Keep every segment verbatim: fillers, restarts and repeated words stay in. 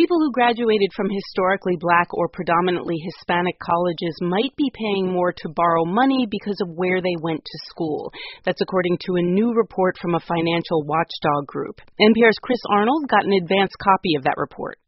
people who graduated from historically black or predominantly Hispanic colleges might be paying more to borrow money because of where they went to school. That's according to a new report from a financial watchdog group. N P R's Chris Arnold got an advance copy of that report.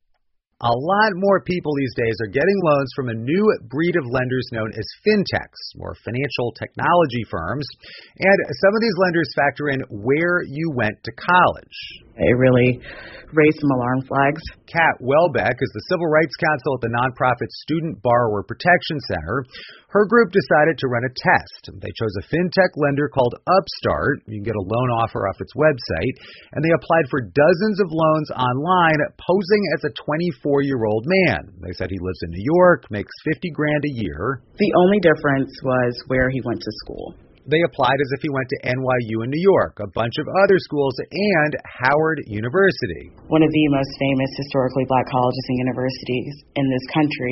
A lot more people these days are getting loans from a new breed of lenders known as fintechs, or financial technology firms. And some of these lenders factor in where you went to college. It really raised some alarm flags. Kat Welbeck is the Civil Rights Counsel at the nonprofit Student Borrower Protection Center. Her group decided to run a test. They chose a fintech lender called Upstart. You can get a loan offer off its website. And they applied for dozens of loans online, posing as a twenty-four-year-old man. They said he lives in New York, makes fifty grand a year. The only difference was where he went to school. They applied as if he went to N Y U in New York, a bunch of other schools, and Howard University. One of the most famous historically black colleges and universities in this country.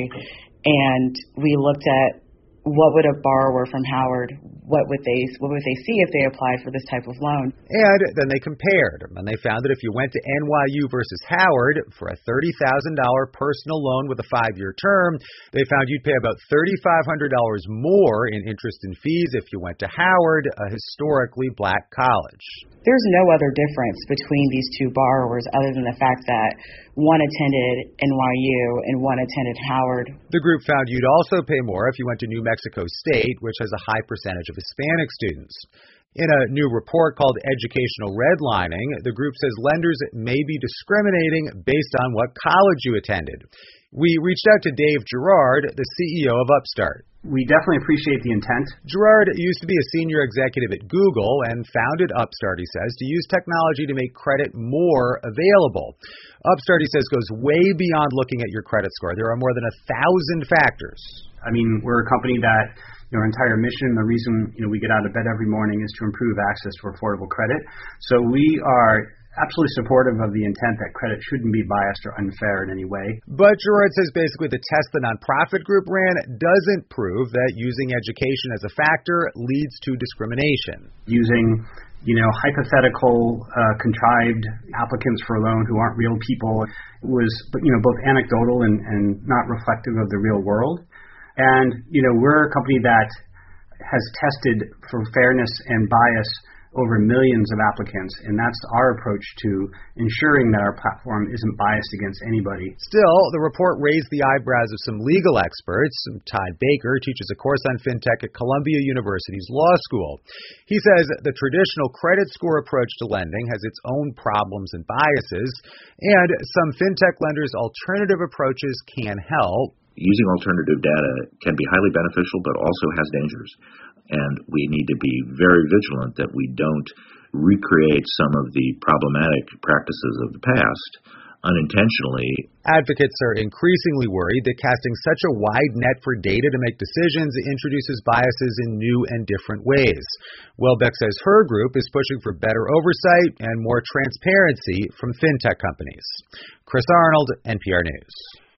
And we looked at what would a borrower from Howard, what would they what would they see if they applied for this type of loan? And then they compared, and they found that if you went to N Y U versus Howard for a thirty thousand dollars personal loan with a five-year term, they found you'd pay about three thousand five hundred dollars more in interest and fees if you went to Howard, a historically black college. There's no other difference between these two borrowers other than the fact that one attended N Y U and one attended Howard. The group found you'd also pay more if you went to New Mexico State, which has a high percentage of Hispanic students. In a new report called Educational Redlining, the group says lenders may be discriminating based on what college you attended. We reached out to Dave Gerard, the C E O of Upstart. We definitely appreciate the intent. Gerard used to be a senior executive at Google and founded Upstart, he says, to use technology to make credit more available. Upstart, he says, goes way beyond looking at your credit score. There are more than a thousand factors. I mean, we're a company that, you know, our entire mission, the reason, you know, we get out of bed every morning is to improve access to affordable credit. So we are absolutely supportive of the intent that credit shouldn't be biased or unfair in any way. But Gerard says basically the test the nonprofit group ran doesn't prove that using education as a factor leads to discrimination. Using, you know, hypothetical, uh, contrived applicants for a loan who aren't real people was, you know, both anecdotal and, and not reflective of the real world. And, you know, we're a company that has tested for fairness and bias over millions of applicants, and that's our approach to ensuring that our platform isn't biased against anybody. Still, the report raised the eyebrows of some legal experts. Todd Baker teaches a course on fintech at Columbia University's law school. He says the traditional credit score approach to lending has its own problems and biases, and some fintech lenders' alternative approaches can help. Using alternative data can be highly beneficial, but also has dangers. And we need to be very vigilant that we don't recreate some of the problematic practices of the past unintentionally. Advocates are increasingly worried that casting such a wide net for data to make decisions introduces biases in new and different ways. Welbeck says her group is pushing for better oversight and more transparency from fintech companies. Chris Arnold, N P R News.